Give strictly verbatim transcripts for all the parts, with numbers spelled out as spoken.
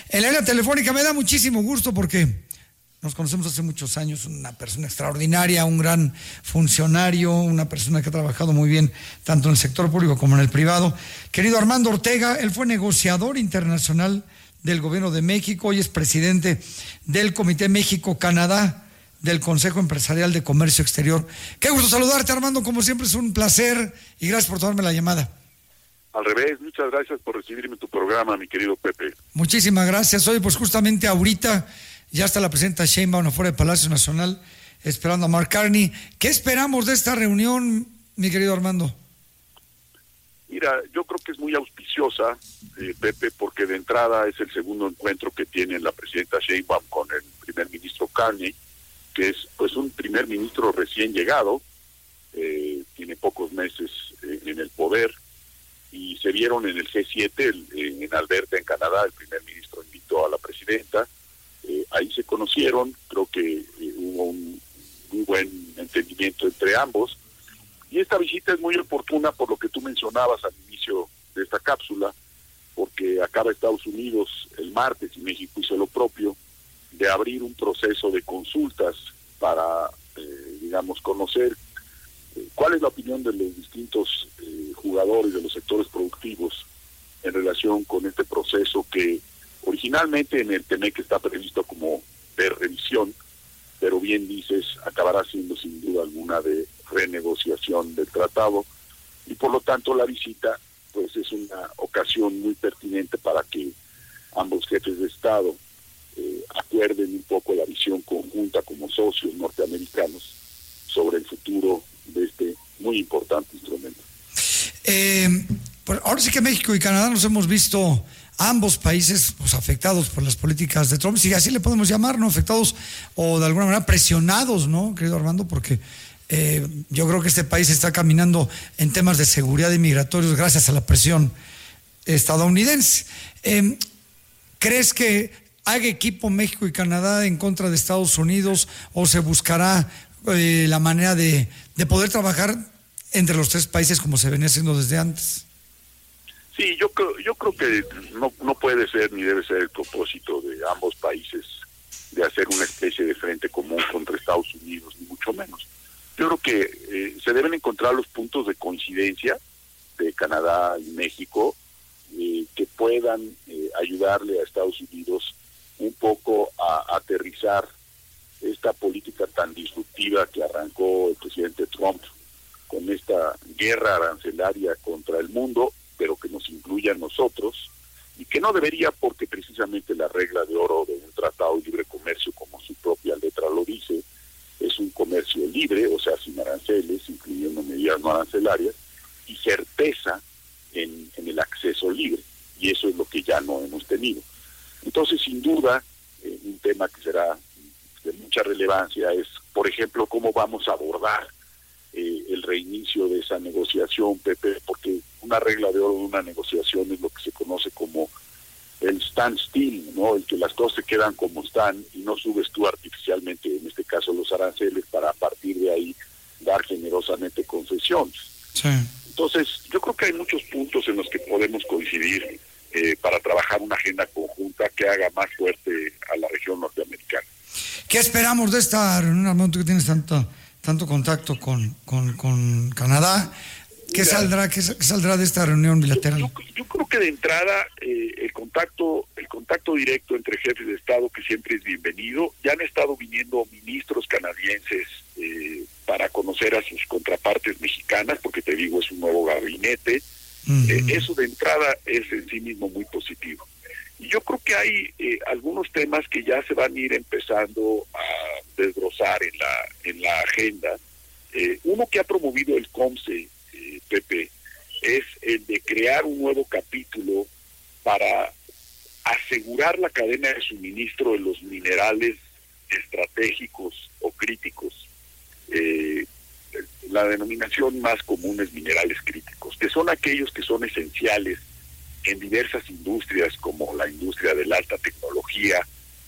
En la línea telefónica me da muchísimo gusto porque nos conocemos hace muchos años, una persona extraordinaria, un gran funcionario, una persona que ha trabajado muy bien tanto en el sector público como en el privado. Querido Armando Ortega, él fue negociador internacional del Gobierno de México, hoy es presidente del Comité México-Canadá del Consejo Empresarial de Comercio Exterior. Qué gusto saludarte, Armando, como siempre es un placer y gracias por tomarme la llamada. Al revés, muchas gracias por recibirme en tu programa, mi querido Pepe. Muchísimas gracias. Hoy, pues justamente ahorita ya está la presidenta Sheinbaum afuera del Palacio Nacional esperando a Mark Carney. ¿Qué esperamos de esta reunión, mi querido Armando? Mira, yo creo que es muy auspiciosa, eh, Pepe, porque de entrada es el segundo encuentro que tiene la presidenta Sheinbaum con el primer ministro Carney, que es pues un primer ministro recién llegado, eh, tiene pocos meses eh, en el poder, y se vieron en el G siete, el, en Alberta, en Canadá. El primer ministro invitó a la presidenta, eh, ahí se conocieron, creo que eh, hubo un muy buen entendimiento entre ambos, y esta visita es muy oportuna por lo que tú mencionabas al inicio de esta cápsula, porque acaba Estados Unidos el martes y México hizo lo propio, de abrir un proceso de consultas para, eh, digamos, conocer eh, cuál es la opinión de los distintos eh, jugadores de los sectores productivos en relación con este proceso que originalmente en el T M E C está previsto como de revisión, pero bien dices, acabará siendo sin duda alguna de renegociación del tratado, y por lo tanto la visita pues es una ocasión muy pertinente para que ambos jefes de Estado eh, acuerden un poco la visión conjunta como socios norteamericanos sobre el futuro de este muy importante instrumento. Eh, pues ahora sí que México y Canadá nos hemos visto ambos países pues, afectados por las políticas de Trump, si así le podemos llamar, ¿no? Afectados o de alguna manera presionados, ¿no, querido Armando? Porque eh, yo creo que este país está caminando en temas de seguridad y migratorios gracias a la presión estadounidense. Eh, ¿Crees que haga equipo México y Canadá en contra de Estados Unidos o se buscará eh, la manera de, de poder trabajar entre los tres países como se venía haciendo desde antes? Sí, yo creo, yo creo que no, no puede ser ni debe ser el propósito de ambos países de hacer una especie de frente común contra Estados Unidos, ni mucho menos. Yo creo que eh, se deben encontrar los puntos de coincidencia de Canadá y México eh, que puedan eh, ayudarle a Estados Unidos un poco a, a aterrizar esta política tan disruptiva que arrancó el presidente Trump con esta guerra arancelaria contra el mundo, pero que nos incluya a nosotros, y que no debería, porque precisamente la regla de oro de un tratado de libre comercio, como su propia letra lo dice, es un comercio libre, o sea, sin aranceles, incluyendo medidas no arancelarias, y certeza en, en el acceso libre, y eso es lo que ya no hemos tenido. Entonces, sin duda, eh, un tema que será de mucha relevancia es, por ejemplo, cómo vamos a abordar eh, el reinicio de esa negociación, Pepe, porque una regla de oro de una negociación es lo que se conoce como el standstill, ¿no? El que las cosas se quedan como están y no subes tú artificialmente, en este caso los aranceles, para a partir de ahí dar generosamente concesiones. Sí. Entonces, yo creo que hay muchos puntos en los que podemos coincidir eh, para trabajar una agenda conjunta que haga más fuerte a la región norteamericana. ¿Qué esperamos de esta reunión, Armando, que tienes tanto, tanto contacto con, con, con Canadá? ¿Qué Mira, saldrá, qué, qué saldrá de esta reunión bilateral? Yo, yo, yo creo que de entrada eh, el contacto el contacto directo entre jefes de Estado, que siempre es bienvenido. Ya han estado viniendo ministros canadienses eh, para conocer a sus contrapartes mexicanas, porque te digo, es un nuevo gabinete. Uh-huh. Eh, eso de entrada es en sí mismo muy positivo. Y yo creo que hay eh, algunos temas que ya se van a ir empezando a desbrozar en la, en la agenda. Eh, uno que ha promovido el COMCE, Pepe, es el de crear un nuevo capítulo para asegurar la cadena de suministro de los minerales estratégicos o críticos. Eh, la denominación más común es minerales críticos, que son aquellos que son esenciales en diversas industrias, como la industria de la alta tecnología,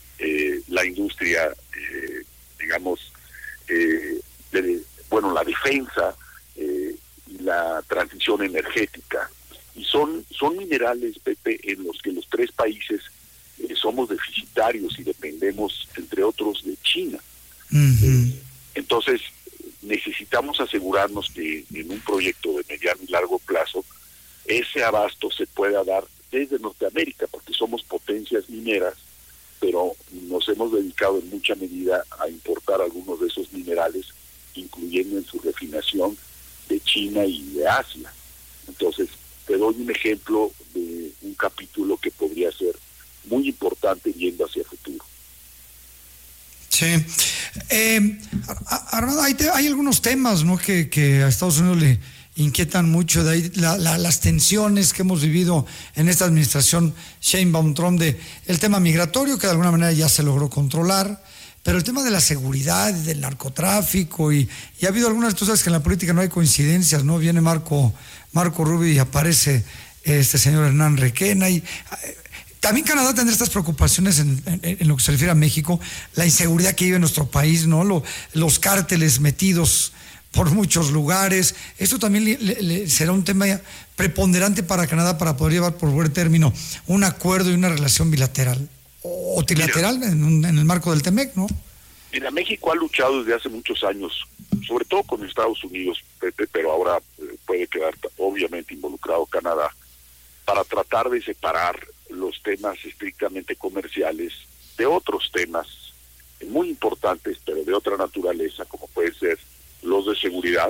eh, la industria, eh, digamos, eh, de, bueno, la defensa, eh, la transición energética, y son son minerales, Pepe, en los que los tres países eh, somos somos deficitarios y dependemos, entre otros, de China. Uh-huh. Eh, entonces, necesitamos asegurarnos que en un proyecto de mediano y largo plazo, ese abasto se pueda dar desde Norteamérica, porque somos potencias mineras, pero nos hemos dedicado en mucha medida a importar algunos de esos minerales, incluyendo en su refinación de China y de Asia. Entonces, te doy un ejemplo de un capítulo que podría ser muy importante viendo hacia el futuro. Sí. Eh, Armando, hay, hay algunos temas, ¿no?, que, que a Estados Unidos le inquietan mucho, de ahí la, la, las tensiones que hemos vivido en esta administración Sheinbaum-Trump, de el tema migratorio, que de alguna manera ya se logró controlar, pero el tema de la seguridad, del narcotráfico, y, y ha habido algunas cosas que en la política no hay coincidencias, ¿no? Viene Marco, Marco Rubio y aparece este señor Hernán Requena, y eh, también Canadá tendrá estas preocupaciones en, en, en lo que se refiere a México, la inseguridad que vive en nuestro país, ¿no? Lo, los cárteles metidos por muchos lugares. Esto también le, le, será un tema preponderante para Canadá para poder llevar por buen término un acuerdo y una relación bilateral o trilateral mira, en, un, en el marco del TEMEC, ¿no? Mira, México ha luchado desde hace muchos años, sobre todo con Estados Unidos, Pepe, pero ahora eh, puede quedar obviamente involucrado Canadá, para tratar de separar los temas estrictamente comerciales de otros temas muy importantes, pero de otra naturaleza, como pueden ser los de seguridad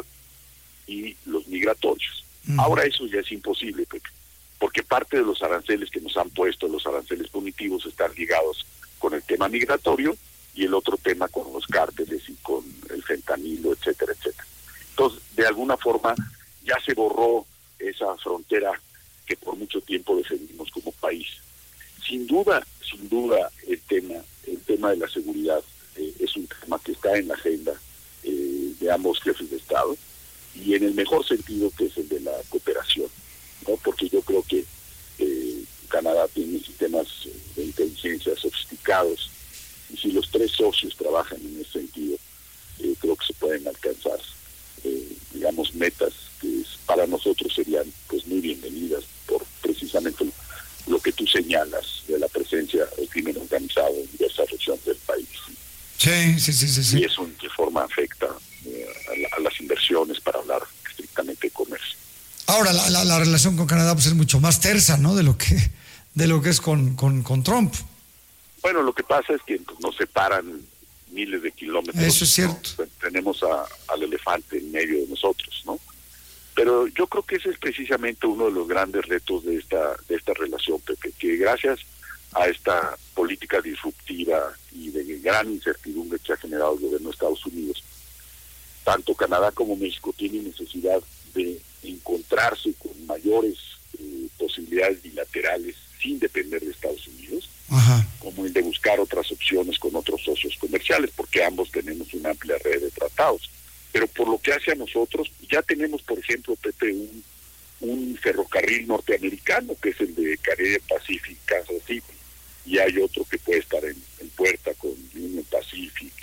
y los migratorios. Uh-huh. Ahora eso ya es imposible, Pepe, porque parte de los aranceles que nos han puesto, los aranceles punitivos, están ligados con el tema migratorio y el otro tema con los cárteles y con el fentanilo, etcétera, etcétera. Entonces, de alguna forma, ya se borró esa frontera que por mucho tiempo defendimos como país. Sin duda, sin duda, el tema, el tema de la seguridad eh, es un tema que está en la agenda eh, de ambos jefes de Estado, y en el mejor sentido, que es el de la cooperación, ¿no? Porque yo creo que eh, Canadá tiene sistemas de inteligencia sofisticados, y si los tres socios trabajan en ese sentido, eh, creo que se pueden alcanzar, eh, digamos, metas que es, para nosotros serían pues muy bienvenidas, por precisamente lo, lo que tú señalas de la presencia del crimen organizado en diversas regiones del país. Sí, sí, sí, sí. sí. Y eso en qué forma afecta eh, a, la, a las inversiones, para hablar estrictamente de comercio. Ahora, la, la, la relación con Canadá pues es mucho más tersa, ¿no?, de lo que de lo que es con, con, con Trump. Bueno, lo que pasa es que pues, nos separan miles de kilómetros. Eso es cierto. ¿No? Tenemos a, al elefante en medio de nosotros, ¿no? Pero yo creo que ese es precisamente uno de los grandes retos de esta de esta relación, Pepe, que gracias a esta política disruptiva y de gran incertidumbre que ha generado el gobierno de Estados Unidos, tanto Canadá como México tienen necesidad de encontrarse con mayores eh, posibilidades bilaterales sin depender de Estados Unidos, Ajá. como el de buscar otras opciones con otros socios comerciales, porque ambos tenemos una amplia red de tratados. Pero por lo que hace a nosotros, ya tenemos, por ejemplo, Pepe, un, un ferrocarril norteamericano, que es el de Canadian Pacific, Kansas City, y hay otro que puede estar en, en puerta con Union Pacific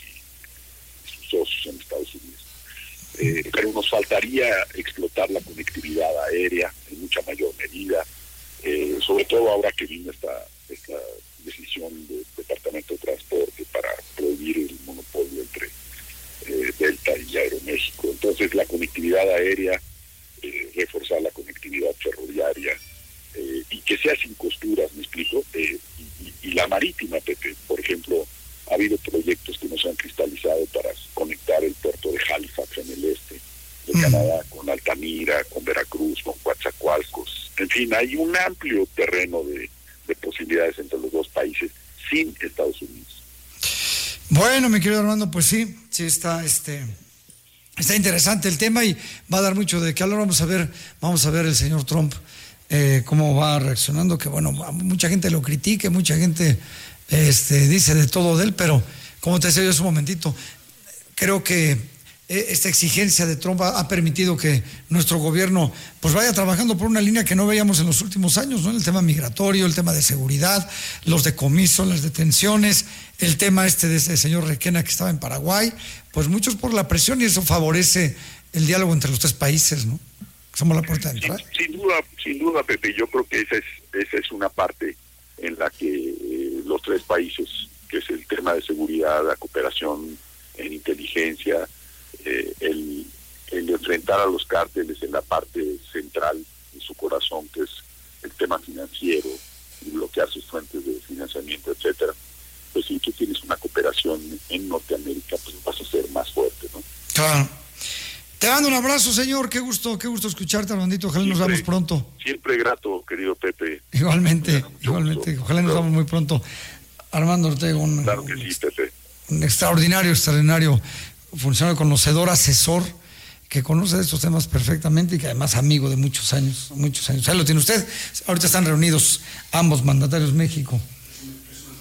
y sus socios en Estados Unidos. Eh, pero nos faltaría explotar la conectividad aérea en mucha mayor medida, eh, sobre todo ahora que vino esta, esta decisión del Departamento de Transporte para prohibir el monopolio entre eh, Delta y Aeroméxico. Entonces, la conectividad aérea, eh, reforzar la conectividad ferroviaria, eh, y que sea sin costuras, ¿me explico? Eh, y, y la marítima, Pepe, por ejemplo, ha habido proyectos que nos han cristalizado para conectar el puerto de Halifax en el este de mm. Canadá con Altamira, con Veracruz, con Coatzacoalcos. En fin, hay un amplio terreno de, de posibilidades entre los dos países sin Estados Unidos. Bueno, mi querido Armando, pues sí, sí está este está interesante el tema y va a dar mucho de qué hablar. Vamos a ver, vamos a ver el señor Trump eh, cómo va reaccionando, que bueno, mucha gente lo critique, mucha gente este, dice de todo de él, pero como te decía yo hace un momentito, creo que esta exigencia de Trump ha, ha permitido que nuestro gobierno pues vaya trabajando por una línea que no veíamos en los últimos años, ¿no? El tema migratorio, el tema de seguridad, los decomisos, las detenciones, el tema este de ese señor Requena que estaba en Paraguay, pues muchos por la presión, y eso favorece el diálogo entre los tres países, ¿no? Somos la puerta de entrada. Sin, sin duda, sin duda, Pepe, yo creo que esa es, esa es una parte en la que eh, los tres países, que es el tema de seguridad, la cooperación en inteligencia, eh, el, el enfrentar a los cárteles en la parte central, en su corazón, que es el tema financiero, y bloquear sus fuentes de financiamiento, etcétera. Pues si tú tienes una cooperación en Norteamérica, pues vas a ser más fuerte, ¿no? Claro. Te mando un abrazo, señor. Qué gusto, qué gusto escucharte, Armandito. Ojalá siempre, nos vemos pronto. Siempre grato, querido Pepe. Igualmente, igualmente. Gusto. Ojalá nos vemos muy pronto. Armando Ortega, un, claro que sí, Pepe. Un extraordinario, extraordinario funcionario, conocedor, asesor, que conoce de estos temas perfectamente y que además amigo de muchos años, muchos años. Ahí lo tiene usted. Ahorita están reunidos ambos mandatarios, México